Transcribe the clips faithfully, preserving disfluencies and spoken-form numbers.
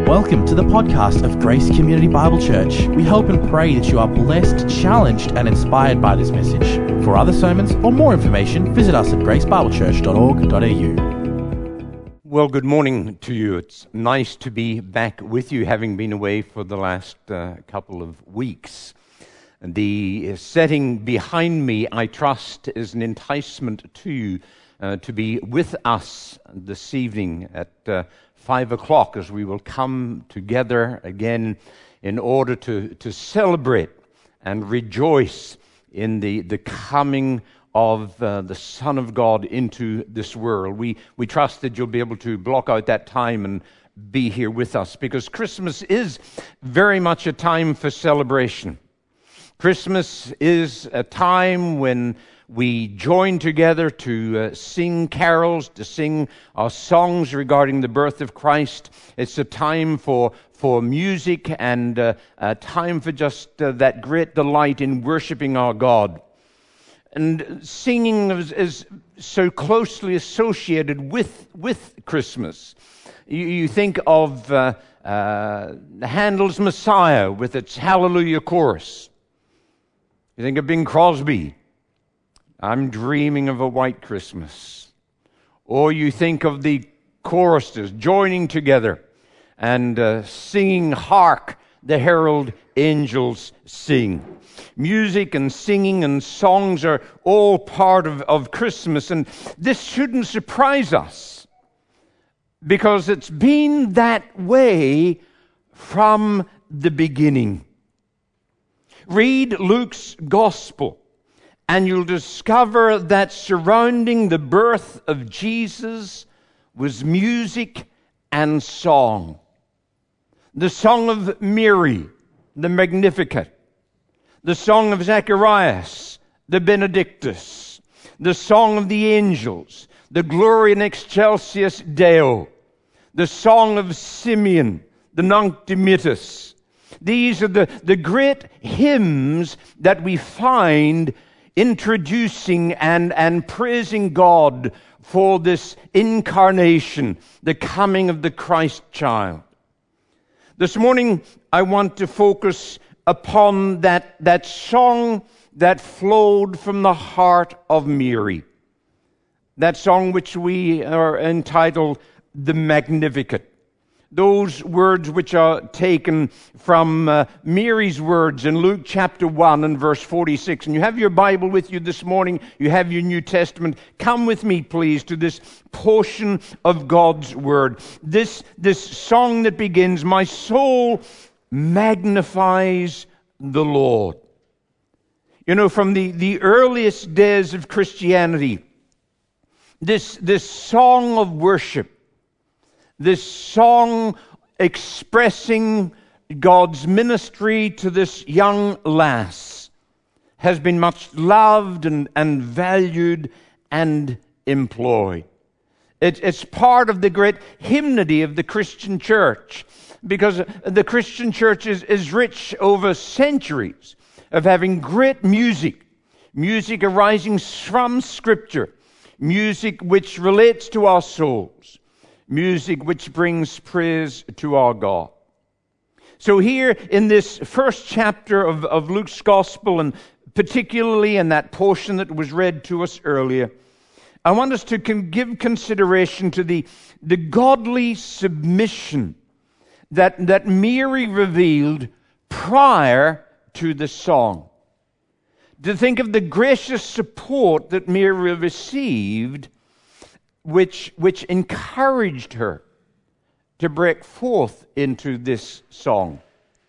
Welcome to the podcast of Grace Community Bible Church. We hope and pray that you are blessed, challenged, and inspired by this message. For other sermons or more information, visit us at grace bible church dot org dot a u. Well, good morning to you. It's nice to be back with you, having been away for the last uh, couple of weeks. The setting behind me, I trust, is an enticement to you uh, to be with us this evening at uh, five o'clock as we will come together again in order to, to celebrate and rejoice in the, the coming of uh, the Son of God into this world. We, we trust that you'll be able to block out that time and be here with us, because Christmas is very much a time for celebration. Christmas is a time when we join together to uh, sing carols, to sing our songs regarding the birth of Christ. It's a time for for music and uh, a time for just uh, that great delight in worshiping our God. And singing is, is so closely associated with with Christmas. You, you think of uh, uh, Handel's Messiah with its Hallelujah chorus. You think of Bing Crosby, I'm dreaming of a white Christmas. Or you think of the choristers joining together and uh, singing, Hark, the herald angels sing. Music and singing and songs are all part of, of Christmas, and this shouldn't surprise us, because it's been that way from the beginning. Read Luke's Gospel, and you'll discover that surrounding the birth of Jesus was music and song. The song of Mary, the Magnificat. The song of Zacharias, the Benedictus. The song of the angels, the Gloria in Excelsis Deo. The song of Simeon, the Nunc Dimittis. These are the, the great hymns that we find introducing and, and praising God for this incarnation, the coming of the Christ child. This morning, I want to focus upon that, that song that flowed from the heart of Mary. That song which we are entitled The Magnificat. Those words which are taken from uh, Mary's words in Luke chapter one and verse forty-six. And you have your Bible with you this morning. You have your New Testament. Come with me, please, to this portion of God's Word. This, this song that begins, My soul magnifies the Lord. You know, from the, the earliest days of Christianity, this, this song of worship, this song expressing God's ministry to this young lass has been much loved and, and valued and employed. It, it's part of the great hymnody of the Christian church, because the Christian church is, is rich over centuries of having great music, music arising from Scripture, music which relates to our souls, music which brings praise to our God. So here in this first chapter of, of Luke's Gospel, and particularly in that portion that was read to us earlier, I want us to con- give consideration to the, the godly submission that, that Mary revealed prior to the song. To think of the gracious support that Mary received, which, which encouraged her to break forth into this song.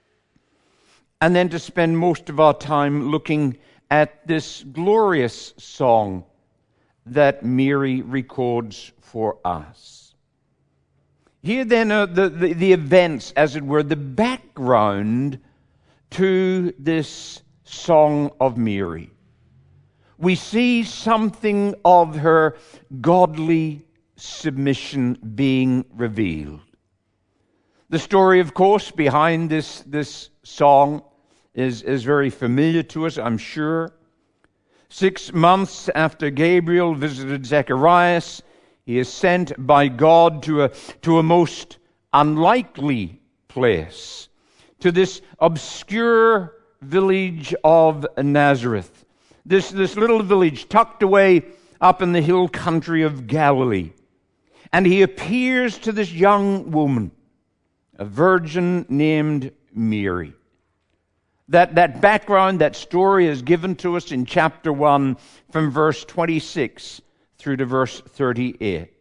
And then to spend most of our time looking at this glorious song that Mary records for us. Here then are the, the, the events, as it were, the background to this song of Mary. We see something of her godly submission being revealed. The story, of course, behind this, this song is, is very familiar to us, I'm sure. Six months after Gabriel visited Zacharias, he is sent by God to a, to a most unlikely place, to this obscure village of Nazareth, this, this little village tucked away up in the hill country of Galilee. And he appears to this young woman, a virgin named Mary. That, that background, that story is given to us in chapter one from verse twenty-six through to verse thirty-eight.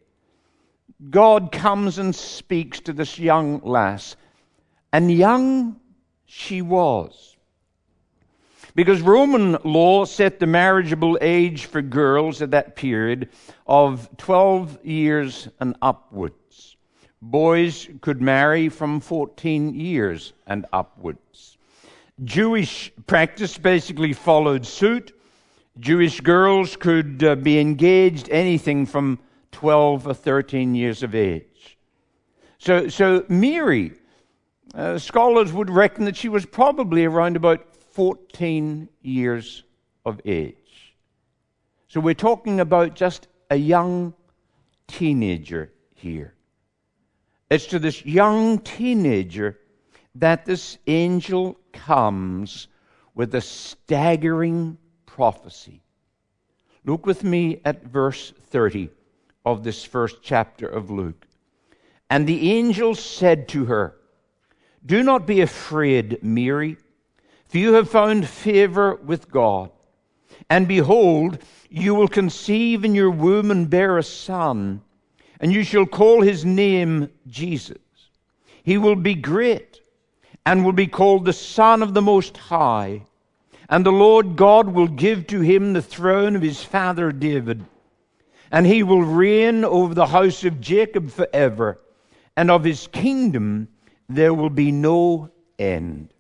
God comes and speaks to this young lass, and young she was. Because Roman law set the marriageable age for girls at that period of twelve years and upwards. Boys could marry from fourteen years and upwards. Jewish practice basically followed suit. Jewish girls could uh, be engaged anything from twelve or thirteen years of age. So, so Mary, uh, scholars would reckon that she was probably around about fourteen years of age. So we're talking about just a young teenager here. It's to this young teenager that this angel comes with a staggering prophecy. Look with me at verse thirty of this first chapter of Luke. And the angel said to her, "Do not be afraid, Mary, for you have found favor with God. And behold, you will conceive in your womb and bear a son, and you shall call his name Jesus. He will be great, and will be called the Son of the Most High. And the Lord God will give to him the throne of his father David. And he will reign over the house of Jacob forever, and of his kingdom there will be no end."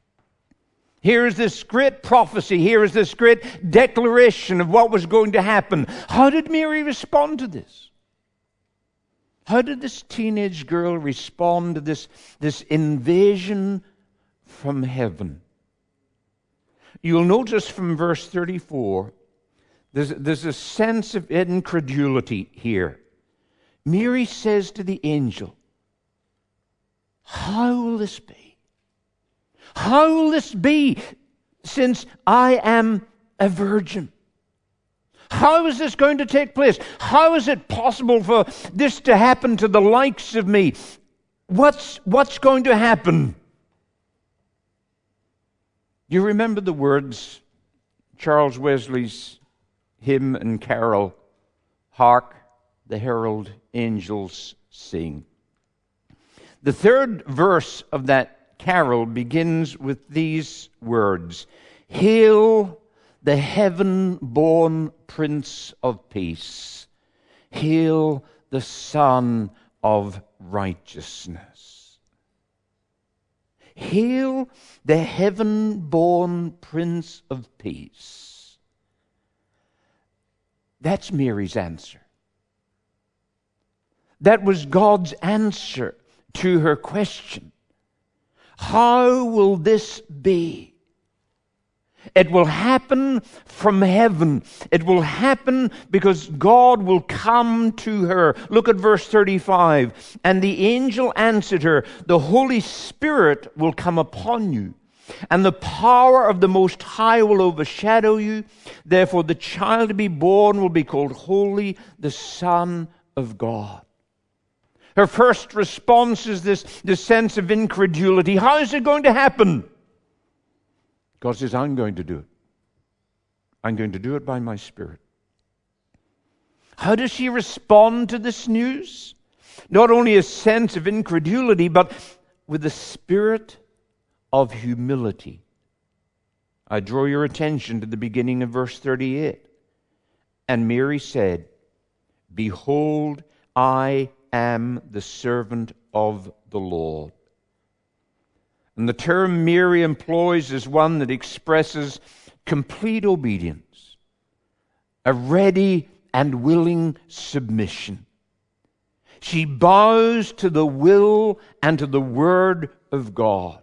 Here is this great prophecy. Here is this great declaration of what was going to happen. How did Mary respond to this? How did this teenage girl respond to this, this invasion from heaven? You'll notice from verse thirty-four, there's, there's a sense of incredulity here. Mary says to the angel, "How will this be? How will this be since I am a virgin? How is this going to take place? How is it possible for this to happen to the likes of me? What's, what's going to happen?" You remember the words Charles Wesley's hymn and carol, "Hark, the herald angels sing." The third verse of that carol begins with these words, "Hail the heaven-born Prince of Peace. Hail the Son of Righteousness." Hail the heaven-born Prince of Peace. That's Mary's answer. That was God's answer to her question. How will this be? It will happen from heaven. It will happen because God will come to her. Look at verse thirty-five. "And the angel answered her, the Holy Spirit will come upon you, and the power of the Most High will overshadow you. Therefore the child to be born will be called Holy, the Son of God." Her first response is this, this sense of incredulity. How is it going to happen? God says, "I'm going to do it. I'm going to do it by my Spirit." How does she respond to this news? Not only a sense of incredulity, but with a spirit of humility. I draw your attention to the beginning of verse thirty-eight. "And Mary said, Behold, I am the servant of the Lord." And the term Mary employs is one that expresses complete obedience, a ready and willing submission. She bows to the will and to the word of God.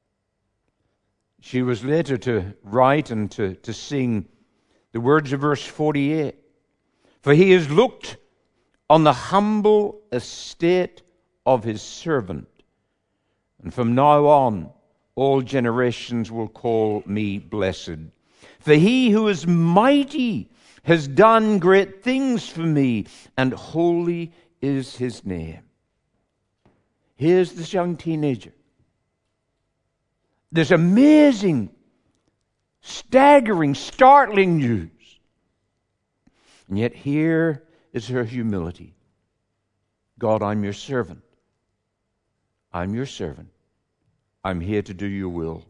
She was later to write and to, to sing the words of verse forty-eight. "For he has looked on the humble estate of his servant. And from now on, all generations will call me blessed. For he who is mighty has done great things for me, and holy is his name. Here's this young teenager. This amazing, staggering, startling news. And yet here is her humility. God, I'm your servant. I'm your servant. I'm here to do your will.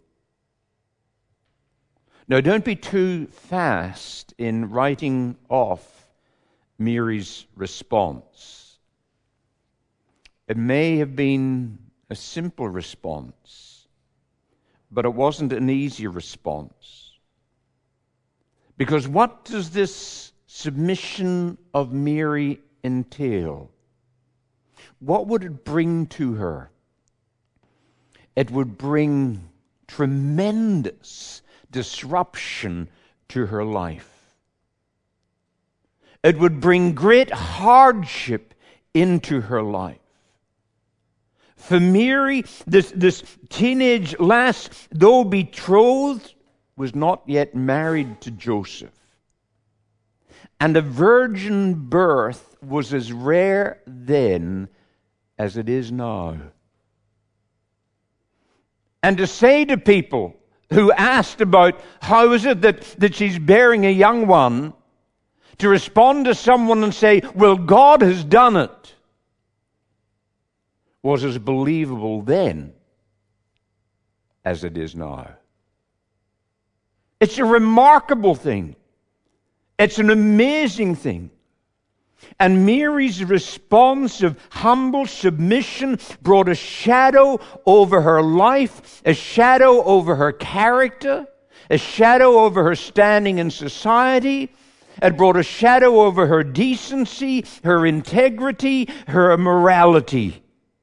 Now, don't be too fast in writing off Mary's response. It may have been a simple response, but it wasn't an easy response. Because what does this submission of Mary entail? What would it bring to her? It would bring tremendous disruption to her life. It would bring great hardship into her life. For Mary, this, this teenage lass, though betrothed, was not yet married to Joseph. And a virgin birth was as rare then as it is now. And to say to people who asked about how is it that, that she's bearing a young one, to respond to someone and say, well, God has done it, was as believable then as it is now. It's a remarkable thing. It's an amazing thing. And Mary's response of humble submission brought a shadow over her life, a shadow over her character, a shadow over her standing in society. It brought a shadow over her decency, her integrity, her morality.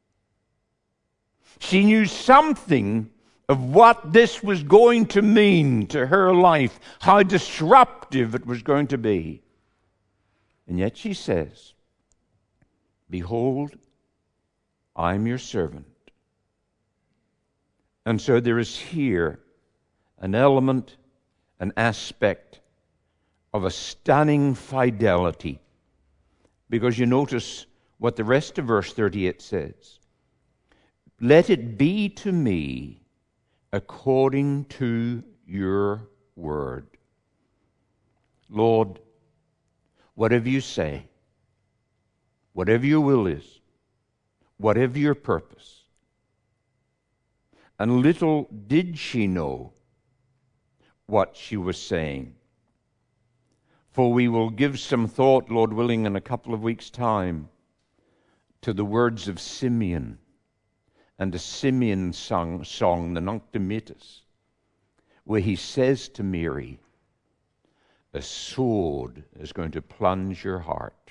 She knew something of what this was going to mean to her life, how disruptive it was going to be. And yet she says, behold, I'm your servant. And so there is here an element, an aspect of a stunning fidelity. Because you notice what the rest of verse thirty-eight says. Let it be to me according to your word. Lord, whatever you say, whatever your will is, whatever your purpose. And little did she know what she was saying. For we will give some thought, Lord willing, in a couple of weeks' time to the words of Simeon and a Simeon song, song the Nunc Dimittis, where he says to Mary, a sword is going to plunge your heart.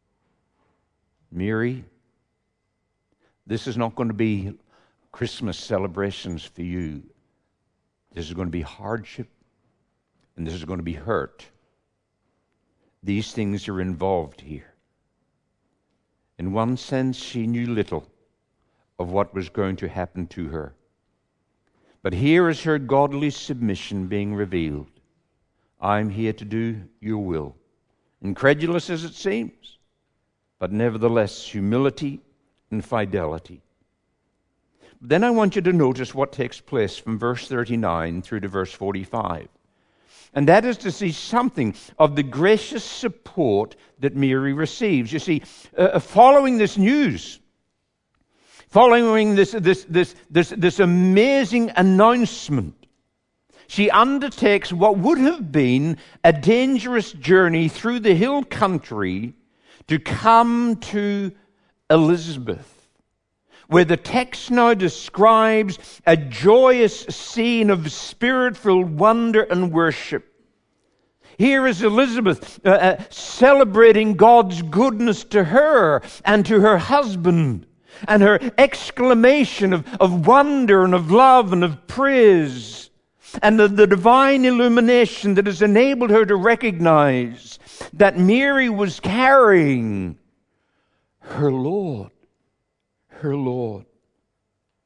Mary, this is not going to be Christmas celebrations for you. This is going to be hardship, and this is going to be hurt. These things are involved here. In one sense, she knew little of what was going to happen to her. But here is her godly submission being revealed. I'm here to do your will. Incredulous as it seems, but nevertheless humility and fidelity. Then I want you to notice what takes place from verse thirty-nine through to verse forty-five. And that is to see something of the gracious support that Mary receives. You see, uh, following this news, following this, this, this, this, this amazing announcement, she undertakes what would have been a dangerous journey through the hill country to come to Elizabeth, where the text now describes a joyous scene of spirit-filled wonder and worship. Here is Elizabeth uh, uh, celebrating God's goodness to her and to her husband, and her exclamation of, of wonder and of love and of praise, and the, the divine illumination that has enabled her to recognize that Mary was carrying her Lord. Her Lord.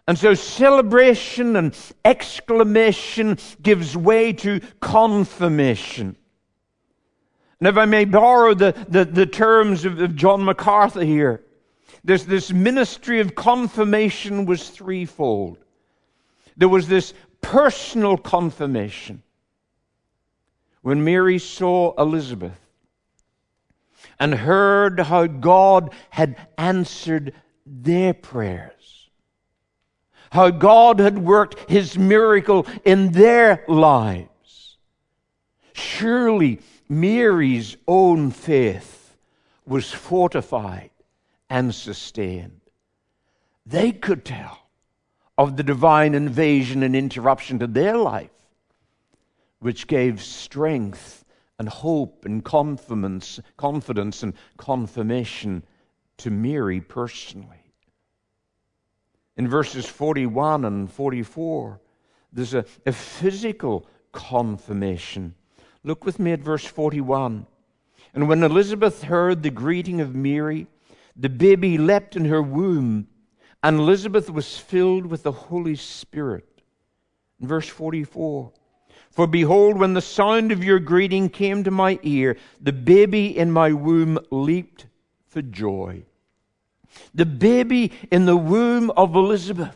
And so celebration and exclamation gives way to confirmation. And if I may borrow the, the, the terms of, of John MacArthur here, this, this ministry of confirmation was threefold. There was this personal confirmation. When Mary saw Elizabeth and heard how God had answered their prayers, how God had worked His miracle in their lives, surely Mary's own faith was fortified and sustained. They could tell of the divine invasion and interruption to their life, which gave strength and hope and confidence, confidence and confirmation to Mary personally. In verses forty-one and forty-four, there's a, a physical confirmation. Look with me at verse forty-one. And when Elizabeth heard the greeting of Mary, the baby leapt in her womb, and Elizabeth was filled with the Holy Spirit. In verse forty-four, for behold, when the sound of your greeting came to my ear, the baby in my womb leaped for joy. The baby in the womb of Elizabeth,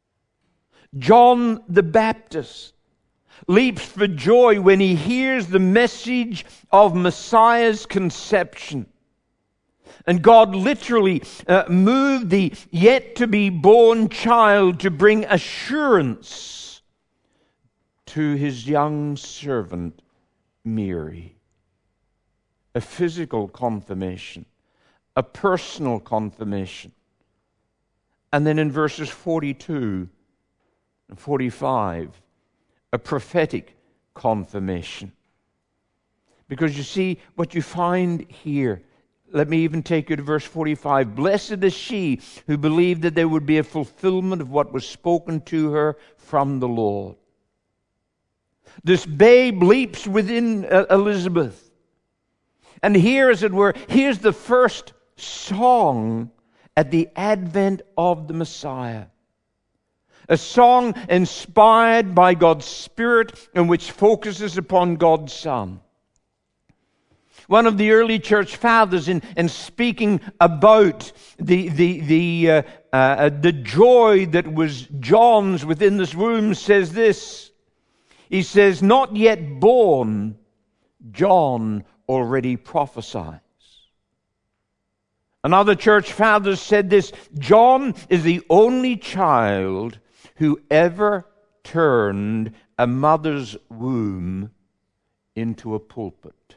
John the Baptist, leaps for joy when he hears the message of Messiah's conception. And God literally uh, moved the yet-to-be-born child to bring assurance to His young servant, Mary. A physical confirmation, a personal confirmation. And then in verses forty-two and forty-five, a prophetic confirmation. Because you see, what you find here, let me even take you to verse forty-five. Blessed is she who believed that there would be a fulfillment of what was spoken to her from the Lord. This babe leaps within uh, Elizabeth. And here, as it were, here's the first song at the advent of the Messiah. A song inspired by God's Spirit and which focuses upon God's Son. One of the early church fathers, in, in speaking about the, the, the, uh, uh, the joy that was John's within this womb, says this. He says, not yet born, John already prophesies. Another church father said this, John is the only child who ever turned a mother's womb into a pulpit.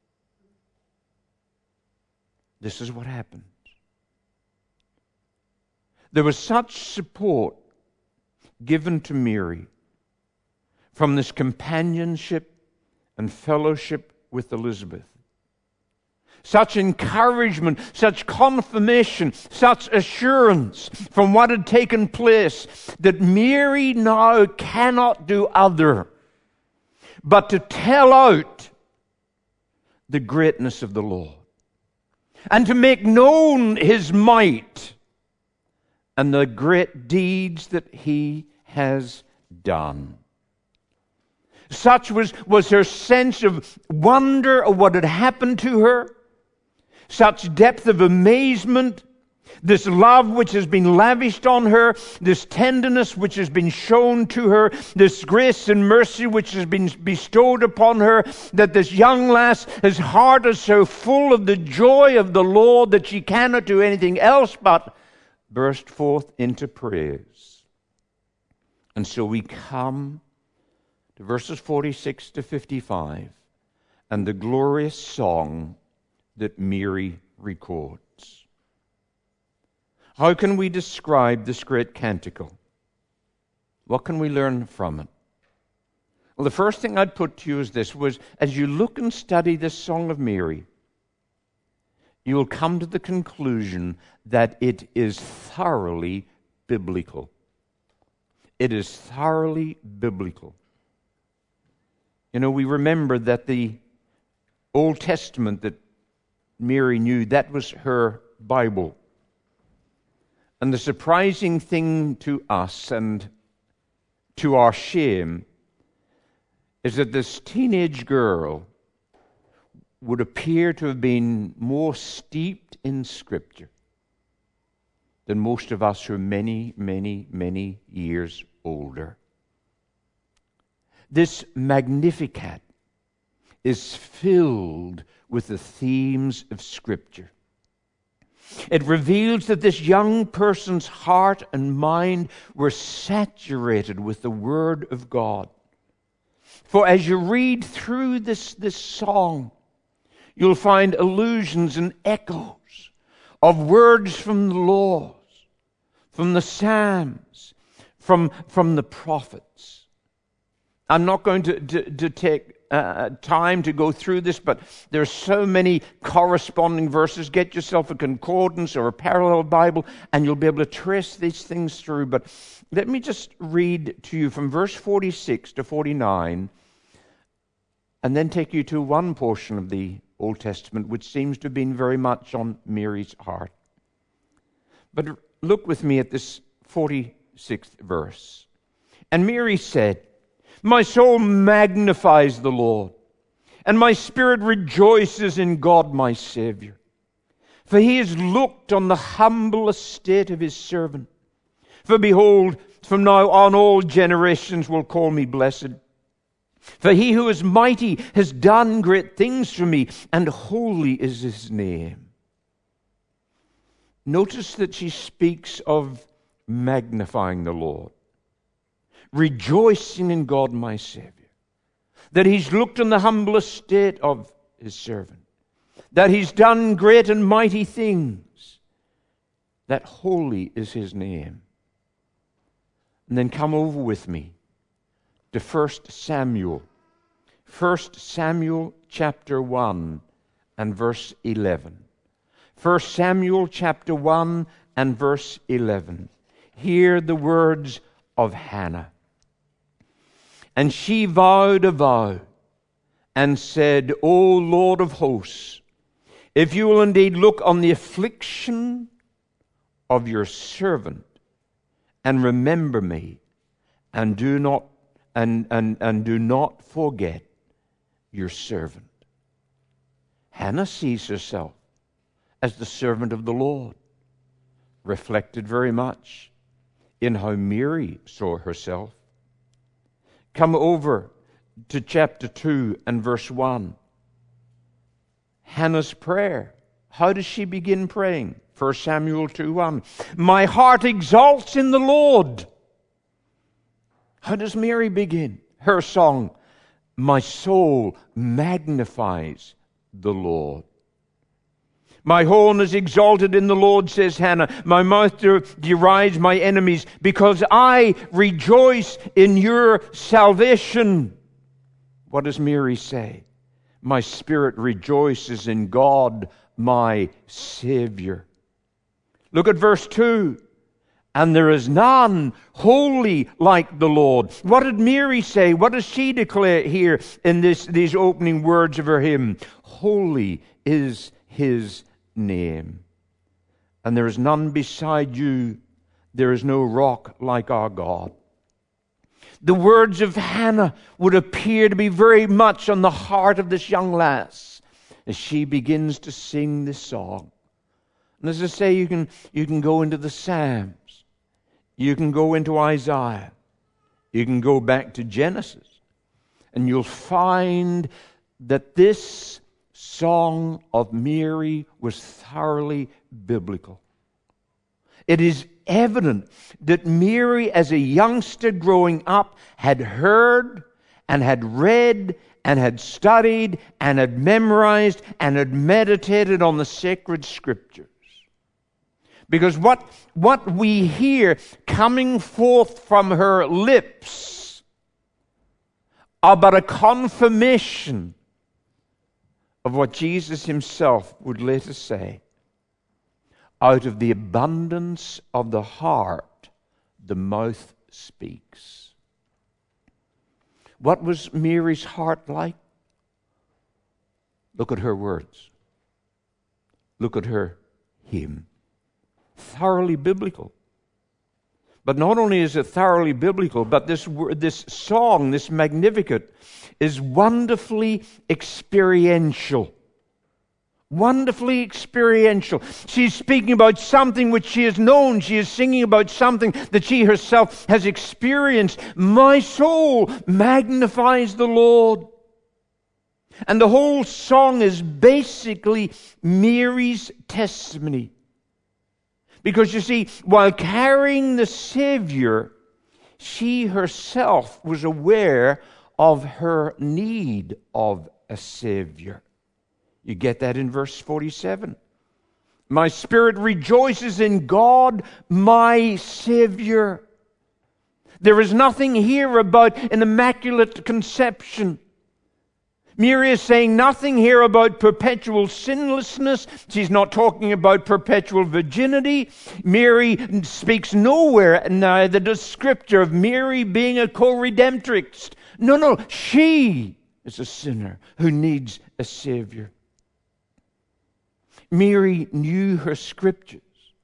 This is what happened. There was such support given to Mary from this companionship and fellowship with Elizabeth. Such encouragement, such confirmation, such assurance from what had taken place that Mary now cannot do other but to tell out the greatness of the Lord and to make known His might and the great deeds that He has done. Such was, was her sense of wonder of what had happened to her, such depth of amazement, this love which has been lavished on her, this tenderness which has been shown to her, this grace and mercy which has been bestowed upon her, that this young lass, his heart is so full of the joy of the Lord that she cannot do anything else but burst forth into praise. And so we come to verses forty-six to fifty-five and the glorious song that Mary records. How can we describe this great canticle? What can we learn from it? Well, the first thing I'd put to you is this, was as you look and study this Song of Mary, you will come to the conclusion that it is thoroughly biblical. It is thoroughly biblical. You know, we remember that the Old Testament that Mary knew, that was her Bible. And the surprising thing to us and to our shame is that this teenage girl would appear to have been more steeped in Scripture than most of us who are many, many, many years older. This Magnificat is filled with the themes of Scripture. It reveals that this young person's heart and mind were saturated with the Word of God. For as you read through this, this song, you'll find allusions and echoes of words from the laws, from the Psalms, from, from the prophets. I'm not going to, to, to take uh, time to go through this, but there are so many corresponding verses. Get yourself a concordance or a parallel Bible, and you'll be able to trace these things through. But let me just read to you from verse forty-six to forty-nine, and then take you to one portion of the Old Testament which seems to have been very much on Mary's heart. But look with me at this forty-sixth verse. And Mary said, "My soul magnifies the Lord, and my spirit rejoices in God my Savior. For he has looked on the humble estate of his servant. For behold, from now on all generations will call me blessed. For he who is mighty has done great things for me, and holy is his name." Notice that she speaks of magnifying the Lord, rejoicing in God my Savior, that he's looked on the humble estate of his servant, that he's done great and mighty things, that holy is his name. And then come over with me to First Samuel. First Samuel chapter one and verse eleven. First Samuel chapter one and verse eleven. Hear the words of Hannah. "And she vowed a vow and said, O Lord of hosts, if you will indeed look on the affliction of your servant and remember me, and do not and, and, and do not forget your servant." Hannah sees herself as the servant of the Lord, reflected very much in how Mary saw herself. Come over to chapter two and verse one. Hannah's prayer. How does she begin praying? First Samuel two one. "My heart exalts in the Lord." How does Mary begin her song? "My soul magnifies the Lord." "My horn is exalted in the Lord," says Hannah. "My mouth derides my enemies, because I rejoice in your salvation." What does Mary say? "My spirit rejoices in God, my Savior." Look at verse two. "And there is none holy like the Lord." What did Mary say? What does she declare here in this, these opening words of her hymn? Holy is his name. "And there is none beside you. There is no rock like our God." The words of Hannah would appear to be very much on the heart of this young lass as she begins to sing this song. And as I say, you can, you can go into the Psalms. You can go into Isaiah. You can go back to Genesis. And you'll find that this song of Mary was thoroughly biblical. It is evident that Mary, as a youngster growing up, had heard and had read and had studied and had memorized and had meditated on the sacred Scriptures. Because what, what we hear coming forth from her lips are but a confirmation of what Jesus himself would later say. Out of the abundance of the heart, the mouth speaks. What was Mary's heart like? Look at her words. Look at her hymn. thoroughly biblical. But not only is it thoroughly biblical, but this, this song, this Magnificat, is wonderfully experiential. Wonderfully experiential. She's speaking about something which she has known. She is singing about something that she herself has experienced. My soul magnifies the Lord. And the whole song is basically Mary's testimony. Because you see, while carrying the Savior, she herself was aware of her need of a Savior. You get that in verse forty-seven. My spirit rejoices in God, my Savior. There is nothing here about an immaculate conception. Mary is saying nothing here about perpetual sinlessness. She's not talking about perpetual virginity. Mary speaks nowhere, neither does Scripture, of Mary being a co-redemptrix. No, no, she is a sinner who needs a Savior. Mary knew her Scriptures.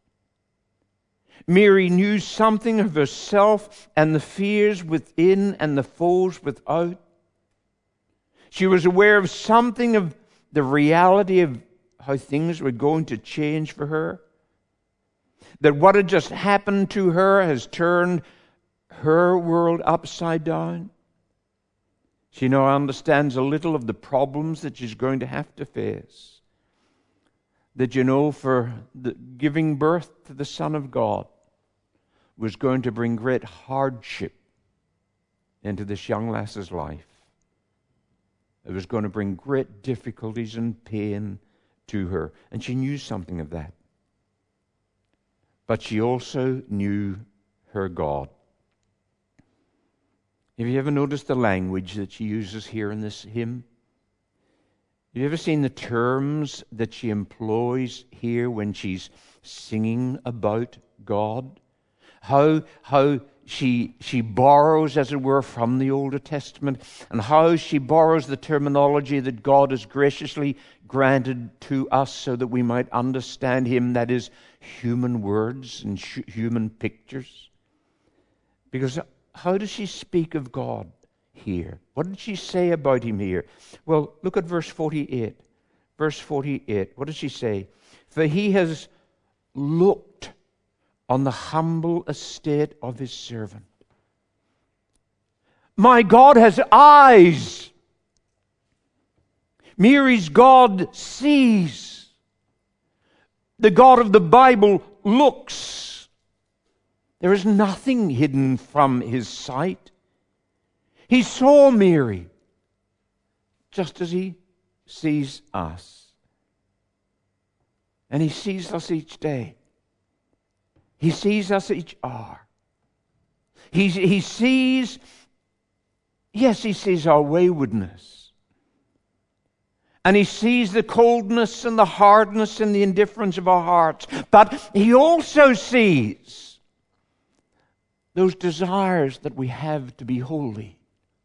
Mary knew something of herself and the fears within and the foes without. She was aware of something of the reality of how things were going to change for her. That what had just happened to her has turned her world upside down. She now understands a little of the problems that she's going to have to face. That, you know, for the giving birth to the Son of God was going to bring great hardship into this young lass's life. It was going to bring great difficulties and pain to her. And she knew something of that. But she also knew her God. Have you ever noticed the language that she uses here in this hymn? Have you ever seen the terms that she employs here when she's singing about God? How, how she, she borrows, as it were, from the Old Testament, and how she borrows the terminology that God has graciously granted to us so that we might understand Him, that is, human words and sh- human pictures. Because how does she speak of God here? What did she say about Him here? Well, look at verse forty-eight. Verse forty-eight, what does she say? For He has looked on the humble estate of His servant. My God has eyes. Mary's God sees. The God of the Bible looks. There is nothing hidden from His sight. He saw Mary just as He sees us. And He sees us each day. He sees us each hour. He, he sees, yes, He sees our waywardness. And He sees the coldness and the hardness and the indifference of our hearts. But He also sees those desires that we have to be holy.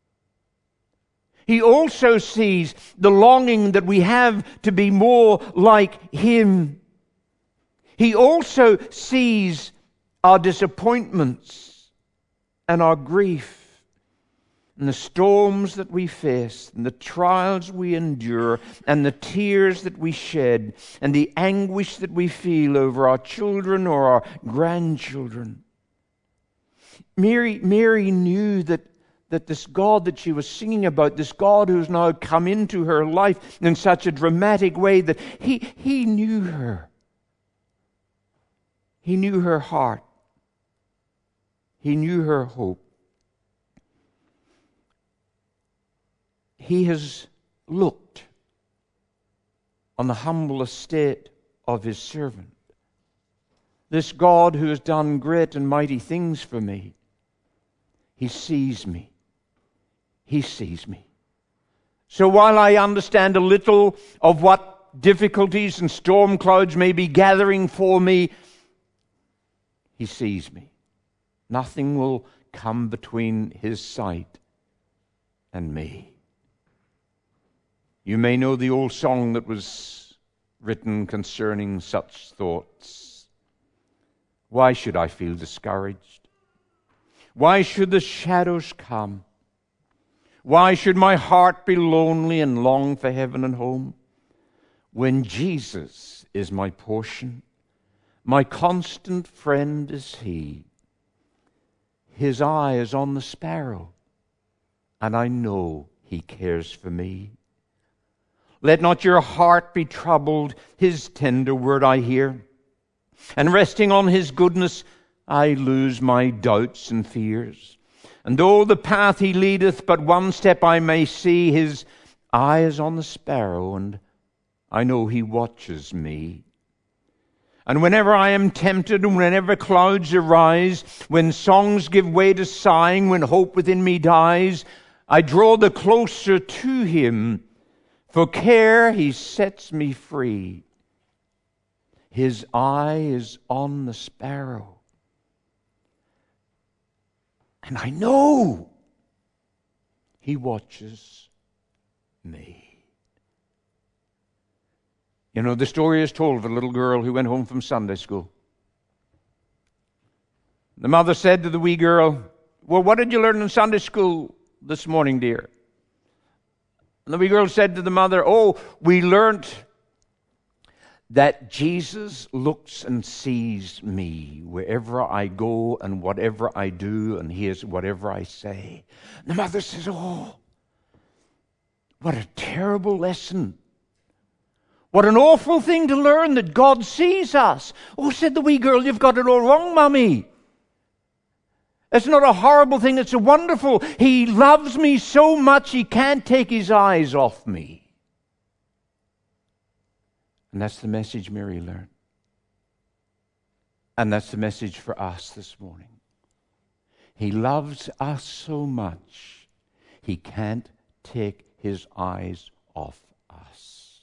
He also sees the longing that we have to be more like Him. He also sees our disappointments and our grief and the storms that we face and the trials we endure and the tears that we shed and the anguish that we feel over our children or our grandchildren. Mary, Mary knew that that this God that she was singing about, this God who's now come into her life in such a dramatic way, that he, he knew her. He knew her heart. He knew her hope. He has looked on the humble estate of His servant. This God who has done great and mighty things for me, He sees me. He sees me. So while I understand a little of what difficulties and storm clouds may be gathering for me, He sees me. Nothing will come between His sight and me. You may know the old song that was written concerning such thoughts. Why should I feel discouraged? Why should the shadows come? Why should my heart be lonely and long for heaven and home? When Jesus is my portion, my constant friend is He. His eye is on the sparrow, and I know He cares for me. Let not your heart be troubled, His tender word I hear. And resting on His goodness, I lose my doubts and fears. And though the path He leadeth, but one step I may see, His eye is on the sparrow, and I know He watches me. And whenever I am tempted, and whenever clouds arise, when songs give way to sighing, when hope within me dies, I draw the closer to Him, for care He sets me free. His eye is on the sparrow, and I know He watches me. You know, the story is told of a little girl who went home from Sunday school. The mother said to the wee girl, "Well, what did you learn in Sunday school this morning, dear?" And the wee girl said to the mother, "Oh, we learnt that Jesus looks and sees me wherever I go and whatever I do and hears whatever I say." And the mother says, "Oh, what a terrible lesson. What an awful thing to learn, that God sees us." "Oh," said the wee girl, "you've got it all wrong, Mummy. It's not a horrible thing, it's a wonderful. He loves me so much He can't take His eyes off me." And that's the message Mary learned. And that's the message for us this morning. He loves us so much He can't take His eyes off us.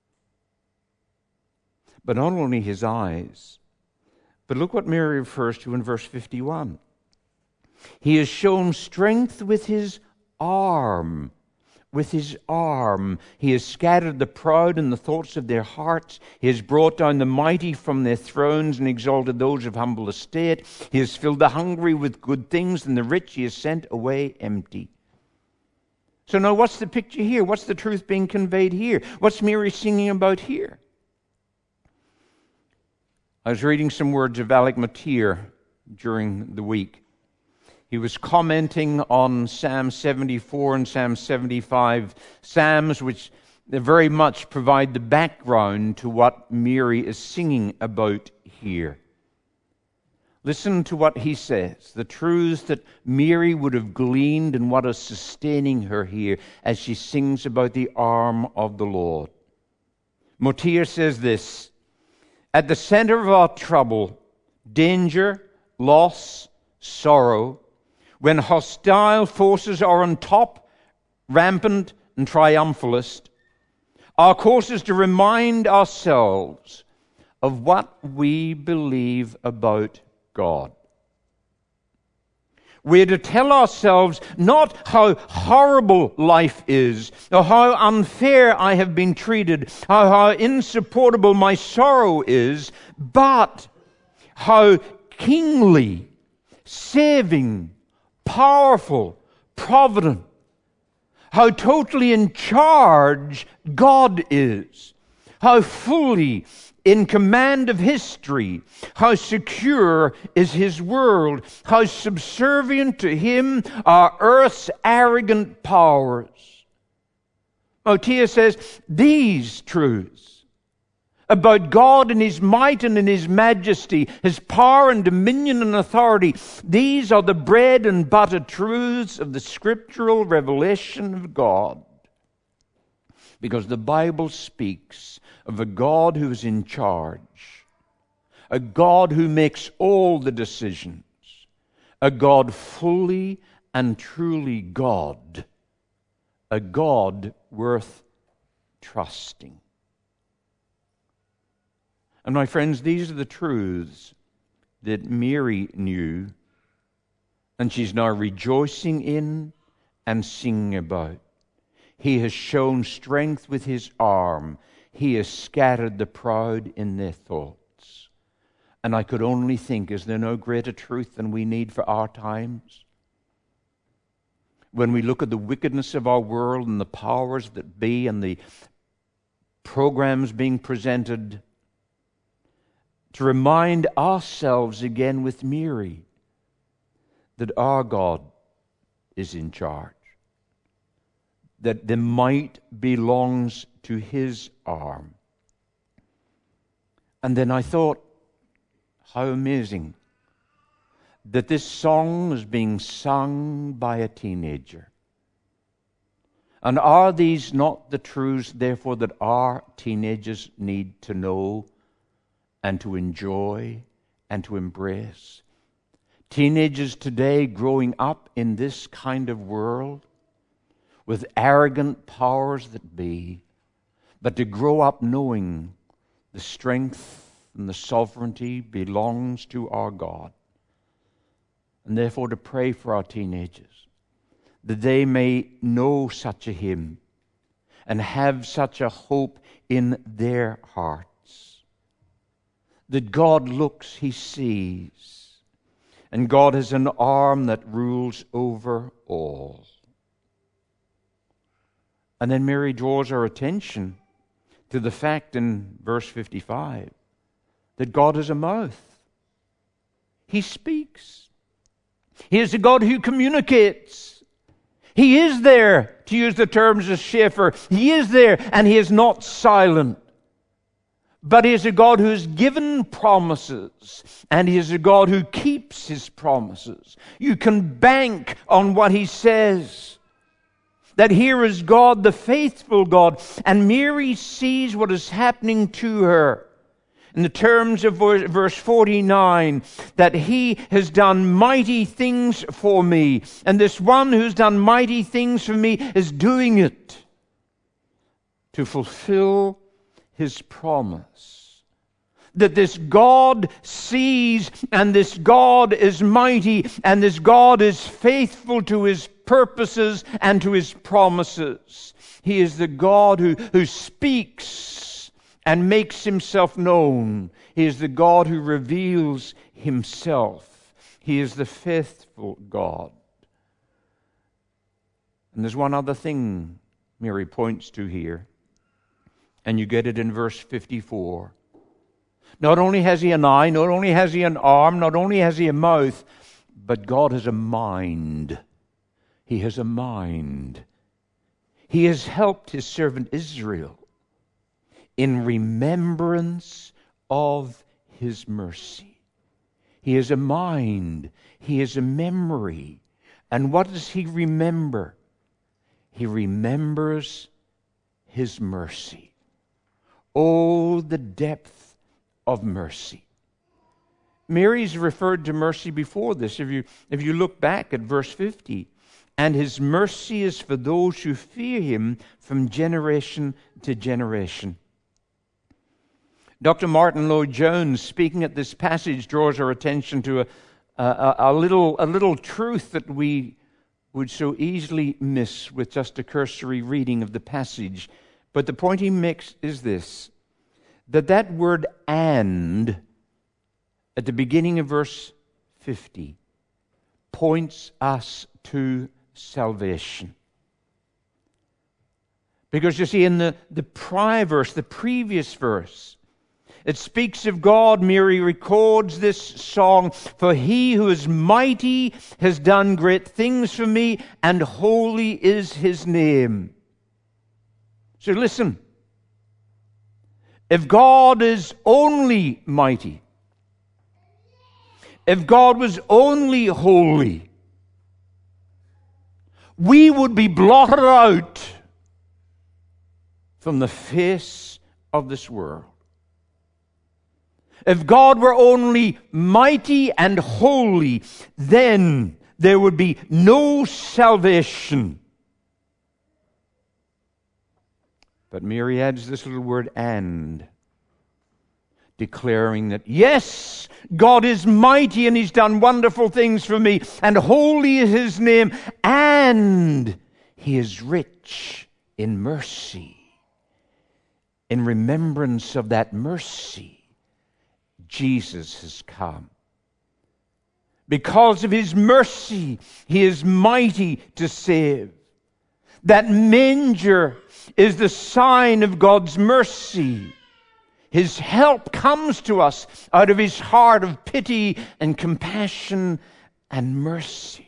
But not only His eyes, but look what Mary refers to in verse fifty-one. He has shown strength with His arm. With His arm. He has scattered the proud in the thoughts of their hearts. He has brought down the mighty from their thrones and exalted those of humble estate. He has filled the hungry with good things, and the rich He has sent away empty. So now what's the picture here? What's the truth being conveyed here? What's Mary singing about here? I was reading some words of Alec Motyer during the week. He was commenting on Psalm seventy-four and Psalm seventy-five, psalms which very much provide the background to what Mary is singing about here. Listen to what he says, the truths that Mary would have gleaned and what is sustaining her here as she sings about the arm of the Lord. Motyer says this: "At the center of our trouble, danger, loss, sorrow, when hostile forces are on top, rampant and triumphalist, our course is to remind ourselves of what we believe about God. We're to tell ourselves not how horrible life is, or how unfair I have been treated, or how insupportable my sorrow is, but how kingly, saving, powerful, provident, how totally in charge God is, how fully in command of history, how secure is His world, how subservient to Him are earth's arrogant powers." Motyer says these truths about God and His might and in His majesty, His power and dominion and authority, these are the bread and butter truths of the scriptural revelation of God. Because the Bible speaks of a God who is in charge, a God who makes all the decisions, a God fully and truly God, a God worth trusting. And my friends, these are the truths that Mary knew, and she's now rejoicing in and singing about. He has shown strength with His arm. He has scattered the proud in their thoughts. And I could only think, is there no greater truth than we need for our times? When we look at the wickedness of our world and the powers that be and the programs being presented, to remind ourselves again with Mary that our God is in charge, that the might belongs to His arm. And then I thought, how amazing that this song is being sung by a teenager. And are these not the truths, therefore, that our teenagers need to know and to enjoy and to embrace? Teenagers today growing up in this kind of world with arrogant powers that be, but to grow up knowing the strength and the sovereignty belongs to our God. And therefore to pray for our teenagers, that they may know such a hymn and have such a hope in their hearts. That God looks, He sees, and God has an arm that rules over all. And then Mary draws our attention to the fact in verse fifty-five that God has a mouth. He speaks. He is a God who communicates. He is there, to use the terms of Schaeffer. He is there, and He is not silent. But He is a God who has given promises, and He is a God who keeps His promises. You can bank on what He says. That here is God, the faithful God, and Mary sees what is happening to her. In the terms of verse forty-nine, that He has done mighty things for me. And this one who's done mighty things for me is doing it to fulfill His promise. That this God sees, and this God is mighty, and this God is faithful to His purposes and to His promises. He is the God who, who speaks and makes Himself known. He is the God who reveals Himself. He is the faithful God. And there's one other thing Mary points to here, and you get it in verse fifty-four. Not only has He an eye, not only has He an arm, not only has He a mouth, but God has a mind. He has a mind. He has helped His servant Israel in remembrance of His mercy. He has a mind. He has a memory. And what does He remember? He remembers His mercy. Oh, the depth of mercy. Mary's referred to mercy before this. If you, if you look back at verse fifty, and His mercy is for those who fear Him from generation to generation. Doctor Martin Lloyd-Jones, speaking at this passage, draws our attention to a, a, a, little, a little truth that we would so easily miss with just a cursory reading of the passage. But the point he makes is this, that that word "and" at the beginning of verse fifty points us to salvation. Because you see, in the, the prior verse, the previous verse, it speaks of God. Mary records this song, "For He who is mighty has done great things for me, and holy is His name." So listen, if God is only mighty, if God was only holy, we would be blotted out from the face of this world. If God were only mighty and holy, then there would be no salvation. But Mary adds this little word "and," declaring that, yes, God is mighty and He's done wonderful things for me, and holy is His name, and He is rich in mercy. In remembrance of that mercy, Jesus has come. Because of his mercy, he is mighty to save. That manger is the sign of God's mercy. His help comes to us out of his heart of pity and compassion and mercy.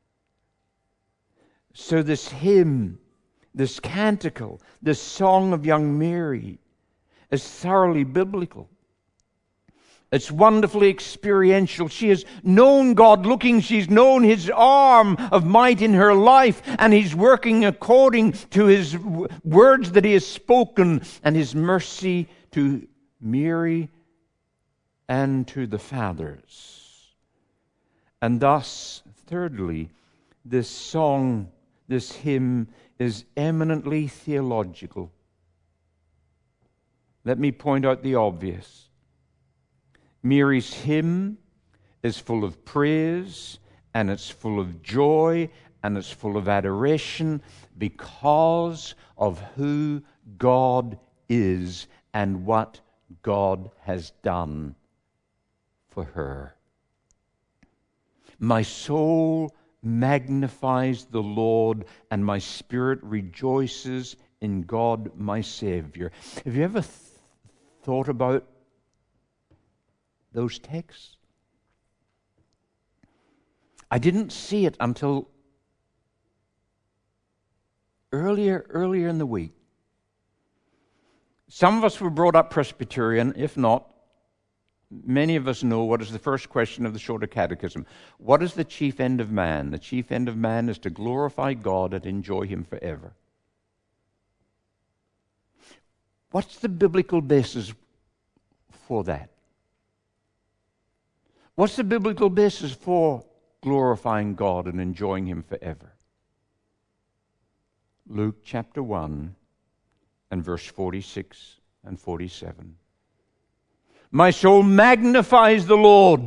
So this hymn, this canticle, this song of young Mary is thoroughly biblical. It's wonderfully experiential. She has known God looking. She's known his arm of might in her life, and he's working according to his w- words that he has spoken, and his mercy to Mary and to the fathers. And thus, thirdly, this song, this hymn is eminently theological. Let me point out the obvious. Mary's hymn is full of praise, and it's full of joy, and it's full of adoration because of who God is and what God has done for her. My soul magnifies the Lord, and my spirit rejoices in God my Savior. Have you ever th- thought about those texts? I didn't see it until earlier, earlier in the week. Some of us were brought up Presbyterian. If not, many of us know what is the first question of the Shorter Catechism. What is the chief end of man? The chief end of man is to glorify God and enjoy him forever. What's the biblical basis for that? What's the biblical basis for glorifying God and enjoying him forever? Luke chapter one and verse forty-six and forty-seven. My soul magnifies the Lord,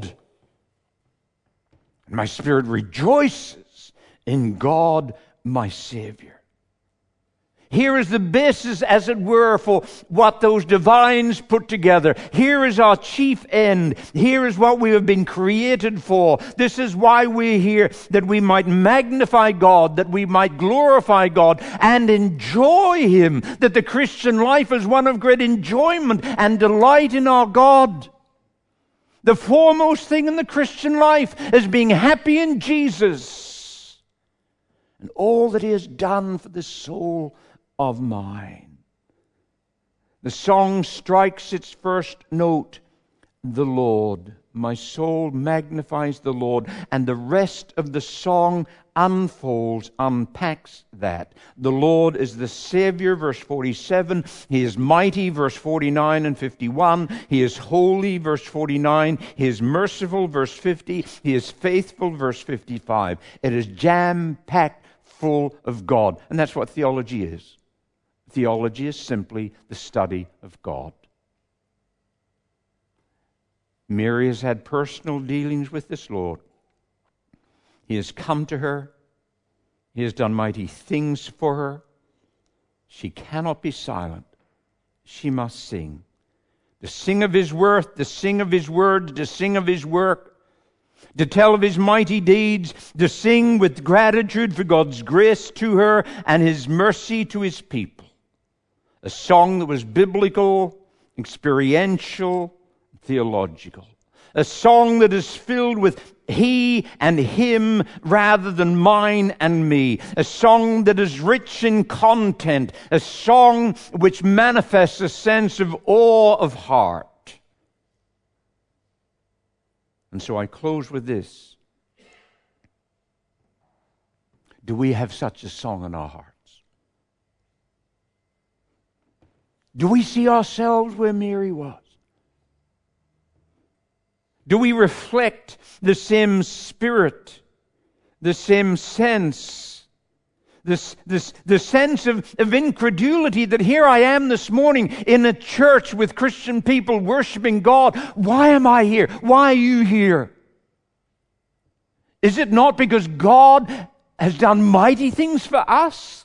and my spirit rejoices in God my Savior. Here is the basis, as it were, for what those divines put together. Here is our chief end. Here is what we have been created for. This is why we're here, that we might magnify God, that we might glorify God and enjoy him, that the Christian life is one of great enjoyment and delight in our God. The foremost thing in the Christian life is being happy in Jesus and all that he has done for the soul of mine. The song strikes its first note, the Lord. My soul magnifies the Lord. And the rest of the song unfolds, unpacks that. The Lord is the Savior, verse forty-seven. He is mighty, verse forty-nine and fifty-one. He is holy, verse forty-nine. He is merciful, verse fifty. He is faithful, verse fifty-five. It is jam-packed full of God. And that's what theology is. Theology is simply the study of God. Mary has had personal dealings with this Lord. He has come to her. He has done mighty things for her. She cannot be silent. She must sing. To sing of his worth, to sing of his words, to sing of his work, to tell of his mighty deeds, to sing with gratitude for God's grace to her and his mercy to his people. A song that was biblical, experiential, theological. A song that is filled with he and him rather than mine and me. A song that is rich in content. A song which manifests a sense of awe of heart. And so I close with this. Do we have such a song in our hearts? Do we see ourselves where Mary was? Do we reflect the same spirit, the same sense, this, this, the sense of, of incredulity that here I am this morning in a church with Christian people worshiping God. Why am I here? Why are you here? Is it not because God has done mighty things for us?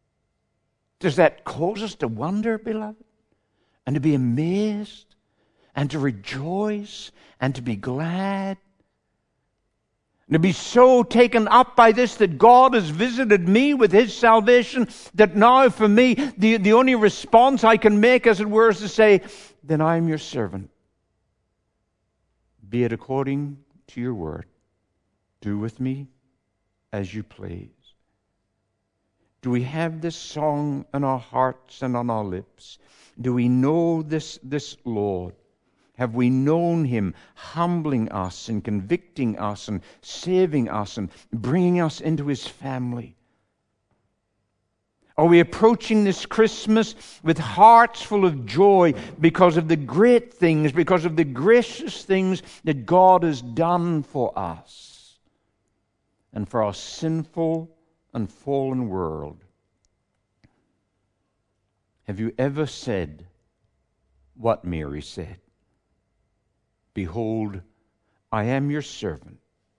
Does that cause us to wonder, beloved, and to be amazed and to rejoice and to be glad. And to be so taken up by this that God has visited me with His salvation, that now for me, the, the only response I can make, as it were, is to say, then I am your servant. Be it according to your word. Do with me as you please. Do we have this song in our hearts and on our lips? Do we know this, this Lord? Have we known Him humbling us and convicting us and saving us and bringing us into His family? Are we approaching this Christmas with hearts full of joy because of the great things, because of the gracious things that God has done for us and for our sinful and fallen world? Have you ever said what Mary said? Behold, I am your servant.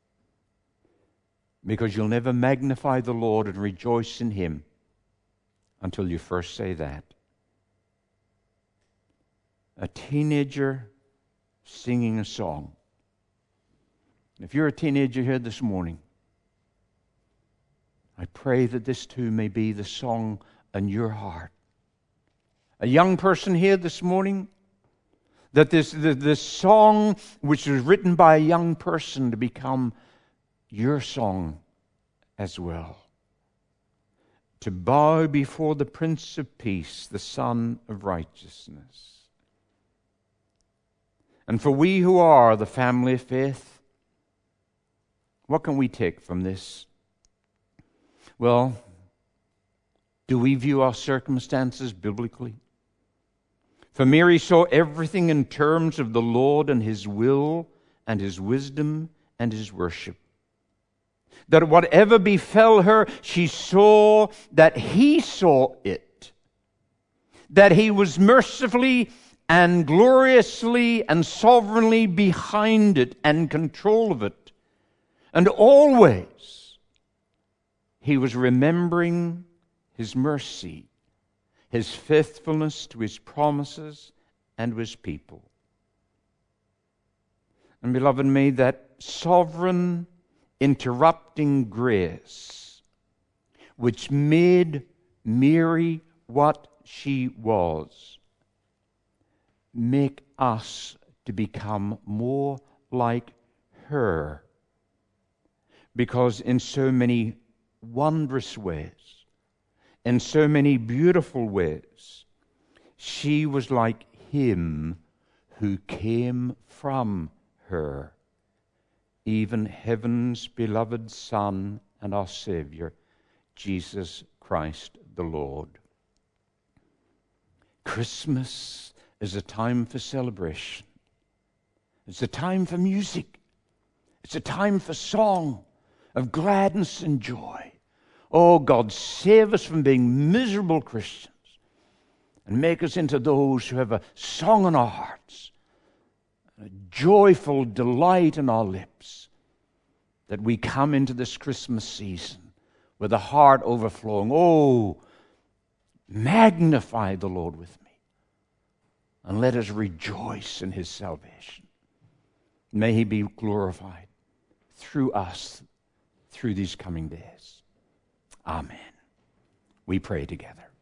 Because you'll never magnify the Lord and rejoice in Him until you first say that. A teenager singing a song. If you're a teenager here this morning, I pray that this too may be the song in your heart. A young person here this morning, that this, this song which was written by a young person to become your song as well. To bow before the Prince of Peace, the Son of Righteousness. And for we who are the family of faith, what can we take from this? Well, do we view our circumstances biblically? For Mary saw everything in terms of the Lord and His will and His wisdom and His worship. That whatever befell her, she saw that He saw it. That He was mercifully and gloriously and sovereignly behind it and in control of it. And always He was remembering His mercy, His faithfulness to His promises and to His people. And beloved, may that sovereign interrupting grace which made Mary what she was make us to become more like her, because in so many wondrous ways, in so many beautiful ways, she was like Him who came from her, even heaven's beloved Son and our Savior, Jesus Christ the Lord. Christmas is a time for celebration. It's a time for music. It's a time for song of gladness and joy. Oh, God, save us from being miserable Christians and make us into those who have a song in our hearts, a joyful delight in our lips, that we come into this Christmas season with a heart overflowing. Oh, magnify the Lord with me, and let us rejoice in His salvation. May He be glorified through us through these coming days. Amen. We pray together.